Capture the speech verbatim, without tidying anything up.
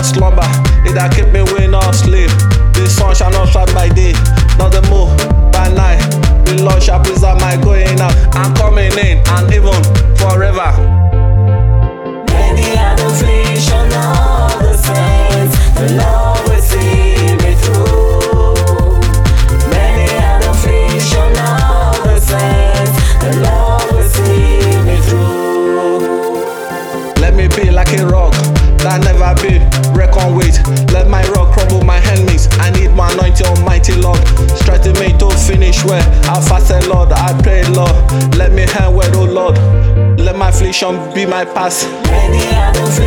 slumber, it that keep me way not sleep. The sun shall not shine by day, not the moon by night. The Lord shall preserve my going out and coming in, and even forever. Many are the affliction of the saints, the Lord will see me through. Many are the affliction of the saints, the Lord will see me through. Let me be like a rock that never be reckoned with. Let my rock crumble my enemies. I need my anointing, Almighty Lord. Strengthen me to finish well. I fasted, Lord. I pray, Lord. Let me hand well, oh Lord. Let my affliction be my past. Many are the